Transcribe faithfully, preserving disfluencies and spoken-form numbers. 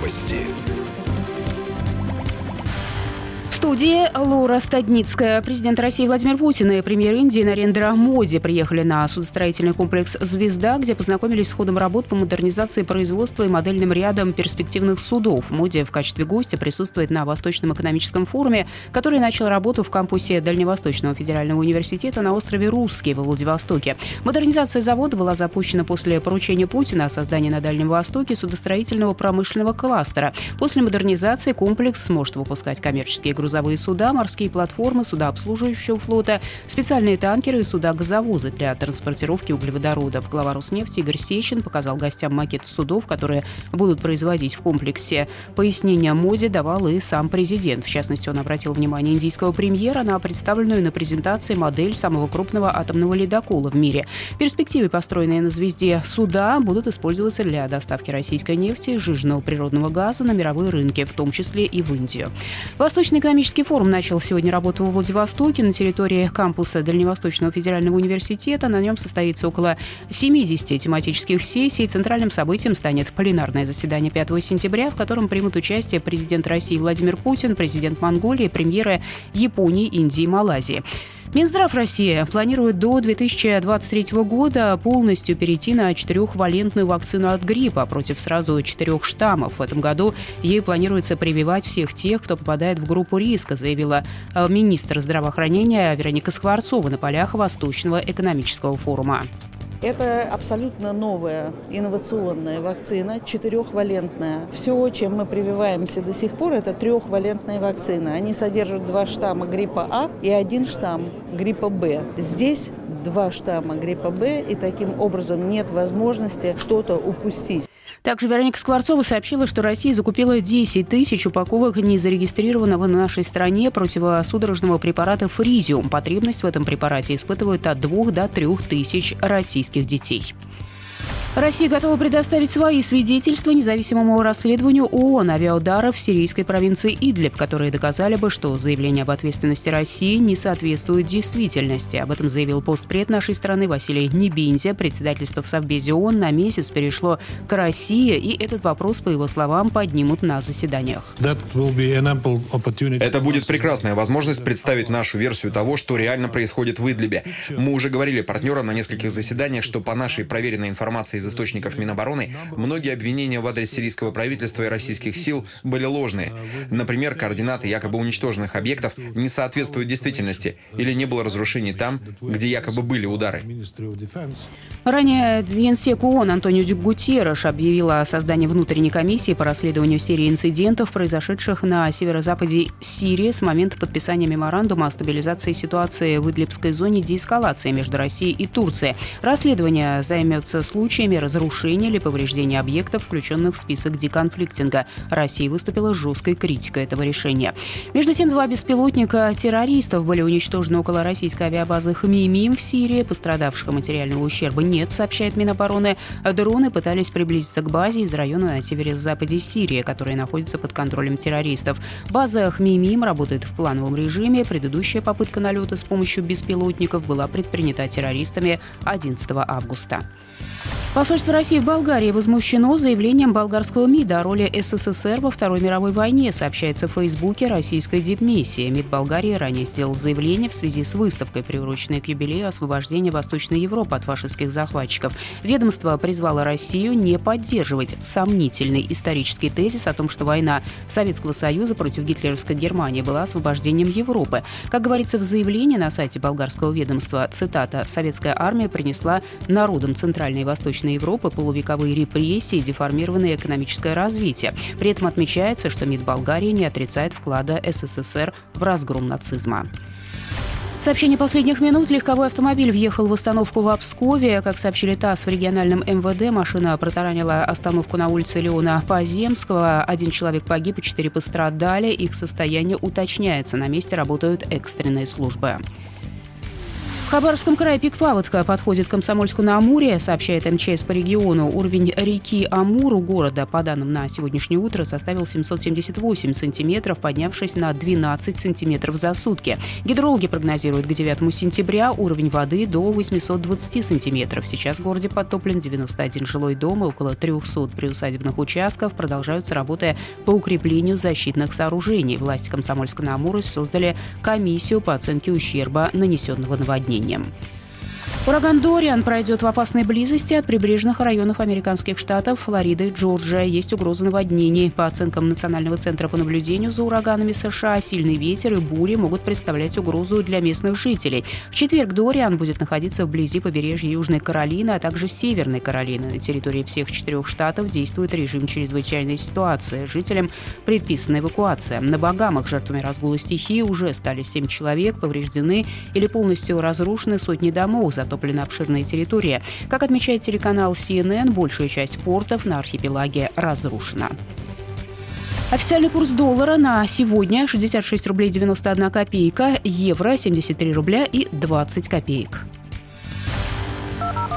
Новости. В студии Лора Стадницкая. Президент России Владимир Путин и премьер Индии Нарендра Моди приехали на судостроительный комплекс «Звезда», где познакомились с ходом работ по модернизации производства и модельным рядом перспективных судов. Моди в качестве гостя присутствует на Восточном экономическом форуме, который начал работу в кампусе Дальневосточного федерального университета на острове Русский во Владивостоке. Модернизация завода была запущена после поручения Путина о создании на Дальнем Востоке судостроительного промышленного кластера. После модернизации комплекс сможет выпускать коммерческие грузовые грузовые суда, морские платформы, суда обслуживающего флота, специальные танкеры и суда-газовозы для транспортировки углеводородов. Глава Роснефти Игорь Сечин показал гостям макет судов, которые будут производить в комплексе. Пояснения Моди давал и сам президент. В частности, он обратил внимание индийского премьера на представленную на презентации модель самого крупного атомного ледокола в мире. В перспективе построенные на «Звезде» суда будут использоваться для доставки российской нефти и сжиженного природного газа на мировые рынки, в том числе и в Индию. Восточный экономический форум начал сегодня работу во Владивостоке на территории кампуса Дальневосточного федерального университета. На нем состоится около семидесяти тематических сессий. Центральным событием станет пленарное заседание пятого сентября, в котором примут участие президент России Владимир Путин, президент Монголии, премьеры Японии, Индии и Малайзии. Минздрав России планирует до две тысячи двадцать третьего года полностью перейти на четырехвалентную вакцину от гриппа против сразу четырех штаммов. В этом году ей планируется прививать всех тех, кто попадает в группу риска, заявила министр здравоохранения Вероника Скворцова на полях Восточного экономического форума. Это абсолютно новая инновационная вакцина, четырехвалентная. Все, чем мы прививаемся до сих пор, это трехвалентные вакцины. Они содержат два штамма гриппа А и один штамм гриппа Б. Здесь два штамма гриппа Б, и таким образом нет возможности что-то упустить. Также Вероника Скворцова сообщила, что Россия закупила десять тысяч упаковок незарегистрированного на нашей стране противосудорожного препарата «Фризиум». Потребность в этом препарате испытывают от двух до трех тысяч российских детей. Россия готова предоставить свои свидетельства независимому расследованию ООН авиаударов в сирийской провинции Идлиб, которые доказали бы, что заявление об ответственности России не соответствует действительности. Об этом заявил постпред нашей страны Василий Небензя. Председательство в Совбезе ООН на месяц перешло к России, и этот вопрос, по его словам, поднимут на заседаниях. Это будет прекрасная возможность представить нашу версию того, что реально происходит в Идлибе. Мы уже говорили партнерам на нескольких заседаниях, что по нашей проверенной информации из источников Минобороны, многие обвинения в адрес сирийского правительства и российских сил были ложные. Например, координаты якобы уничтоженных объектов не соответствуют действительности или не было разрушений там, где якобы были удары. Ранее генсек ООН Антонио Гутерреш объявил о создании внутренней комиссии по расследованию серии инцидентов, произошедших на северо-западе Сирии с момента подписания меморандума о стабилизации ситуации в Идлибской зоне деэскалации между Россией и Турцией. Расследование займется случаями разрушения или повреждения объектов, включенных в список деконфликтинга. Россия выступила с жесткой критикой этого решения. Между тем, два беспилотника террористов были уничтожены около российской авиабазы Хмеймим в Сирии. Пострадавших материального ущерба нет, сообщает Минобороны. Дроны пытались приблизиться к базе из района на северо-западе Сирии, который находится под контролем террористов. База Хмеймим работает в плановом режиме. Предыдущая попытка налета с помощью беспилотников была предпринята террористами одиннадцатого августа. Посольство России в Болгарии возмущено заявлением болгарского МИДа о роли СССР во Второй мировой войне, сообщается в Фейсбуке российской дипмиссии. МИД Болгарии ранее сделал заявление в связи с выставкой, приуроченной к юбилею освобождения Восточной Европы от фашистских захватчиков. Ведомство призвало Россию не поддерживать сомнительный исторический тезис о том, что война Советского Союза против гитлеровской Германии была освобождением Европы. Как говорится в заявлении на сайте болгарского ведомства, цитата, «Советская армия принесла народам Центральной и Восточной Европы полувековые репрессии и деформированное экономическое развитие». При этом отмечается, что МИД Болгарии не отрицает вклада СССР в разгром нацизма. Сообщение последних минут. Легковой автомобиль въехал в остановку в Пскове. Как сообщили ТАСС, в региональном эм вэ дэ машина протаранила остановку на улице Леона Поземского. Один человек погиб и четыре пострадали. Их состояние уточняется. На месте работают экстренные службы. В Хабаровском крае пик паводка подходит к Комсомольску-на-Амуре, сообщает эм че эс по региону. Уровень реки Амур у города, по данным на сегодняшнее утро, составил семьсот семьдесят восемь сантиметров, поднявшись на двенадцать сантиметров за сутки. Гидрологи прогнозируют к девятому сентября уровень воды до восемьсот двадцать сантиметров. Сейчас в городе подтоплен девяносто один жилой дом и около трехсот приусадебных участков. Продолжаются работы по укреплению защитных сооружений. Власти Комсомольска-на-Амуре создали комиссию по оценке ущерба, нанесенного наводнением. Ураган Дориан пройдет в опасной близости от прибрежных районов американских штатов Флорида и Джорджия. Есть угроза наводнений. По оценкам Национального центра по наблюдению за ураганами США, сильный ветер и бури могут представлять угрозу для местных жителей. В четверг Дориан будет находиться вблизи побережья Южной Каролины, а также Северной Каролины. На территории всех четырех штатов действует режим чрезвычайной ситуации. Жителям предписана эвакуация. На Багамах жертвами разгула стихии уже стали семь человек, повреждены или полностью разрушены сотни домов, зато обширная территория. Как отмечает телеканал си эн эн, большая часть портов на архипелаге разрушена. Официальный курс доллара на сегодня шестьдесят шесть рублей девяносто одна копейка, евро семьдесят три рубля и двадцать копеек.